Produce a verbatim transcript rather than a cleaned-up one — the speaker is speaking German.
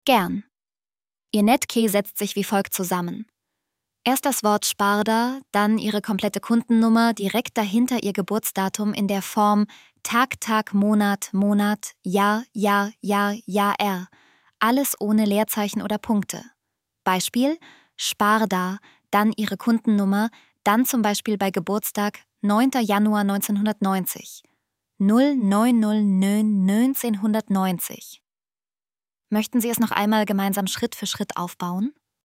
Gern. Ihr Nettkey setzt sich wie folgt zusammen. Erst das Wort Sparda, dann Ihre komplette Kundennummer, direkt dahinter Ihr Geburtsdatum in der Form Tag, Tag, Monat, Monat, Jahr, Jahr, Jahr, Jahr R. Alles ohne Leerzeichen oder Punkte. Beispiel: Sparda, dann Ihre Kundennummer, dann zum Beispiel bei Geburtstag neunter Januar neunzehnhundertneunzig. null neun null neun neunzehnhundertneunzig. Möchten Sie es noch einmal gemeinsam Schritt für Schritt aufbauen?